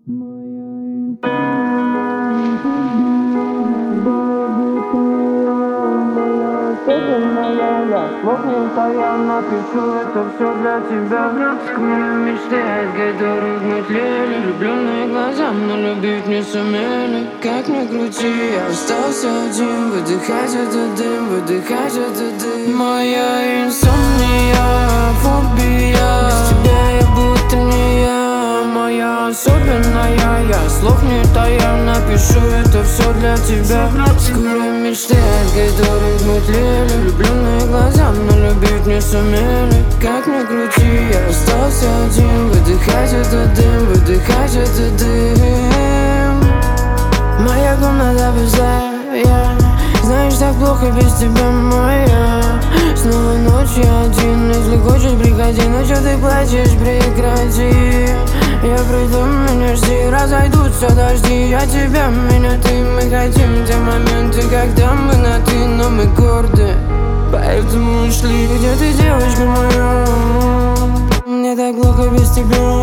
Слов нет, а я напишу это все для тебя. Скоро мечты, которые мы тлели. Влюбленные глаза, но любить не сумели. Как ни крути, я остался один. Выдыхать этот дым, выдыхать этот дым. Моя инсомния, фобия. Без тебя я будто не я. Моя особенная, я слов не тая. Напишу это все для тебя. Скоро мечты, которых мы тлели. Влюбленные глаза, но любить не сумели. Как ни крути, я остался один. Выдыхать этот дым, выдыхать этот дым. Моя комната пустая. Знаешь, так плохо без тебя, моя. Снова ночь, я один. Если хочешь, приходи, но чё ты плачешь, прекрати. Я приду, меня жди, разойдутся дожди. Я тебя, меня ты, мы хотим те моменты, когда мы на ты, но мы горды. Поэтому ушли, где ты, девочка моя? Мне так плохо без тебя.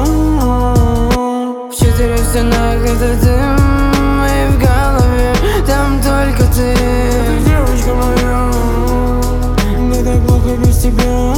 В 4 стенах это дым, и в голове там только ты. Девочка моя, мне так плохо без тебя.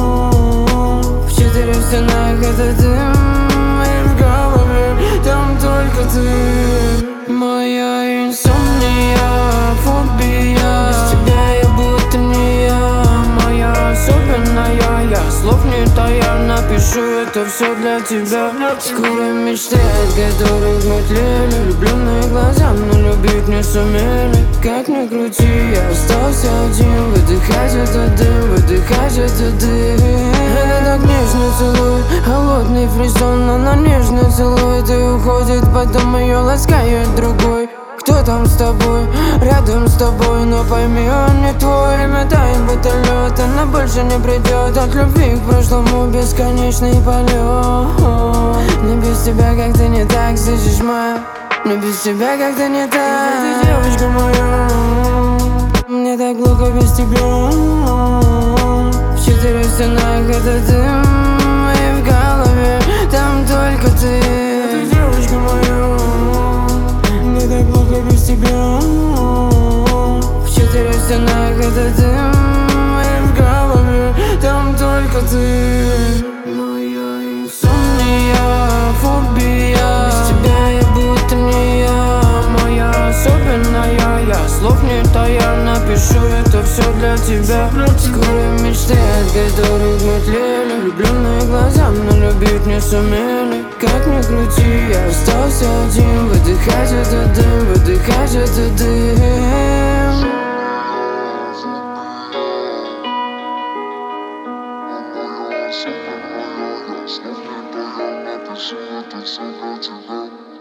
В 4 стенах это дым, и в голове там только ты. Моя инсомния, фобия. Без тебя я будто не я. Моя особенная, я слов не тая. Напишу это все для тебя. Скоро мечты, от которых мы тлели. Влюбленные глаза, но любить не сумели. Как ни крути, я остался один. Выдыхать этот дым, выдыхать этот дым. Она так нежно целует, холодный фрисон. Она нежно целует и уходит, потом ее ласкает другой. Кто там с тобой, рядом с тобой, но пойми, он не твой. Время тает баталет, она больше не придет. От любви к прошлому бесконечный полет. Но без тебя как-то не так, слышишь, моя? Но без тебя как-то не так. Ты девочка моя, мне так плохо без тебя. В 4 стенах это дым, и в голове там только ты. Ты девочка моя, мне так плохо без тебя. В 4 стенах это дым, и в голове там только ты. Моя инсомния, фобия. Без тебя я будто не я. Моя особенная, я слов не тая. Напишу это все для тебя. Скоро мечты, от которых мы тлели. Влюбленные глаза, но любить не сумели. Как ни крути, я остался один. Выдыхать этот дым, выдыхать этот дым. Слов не тая, напишу это все для тебя.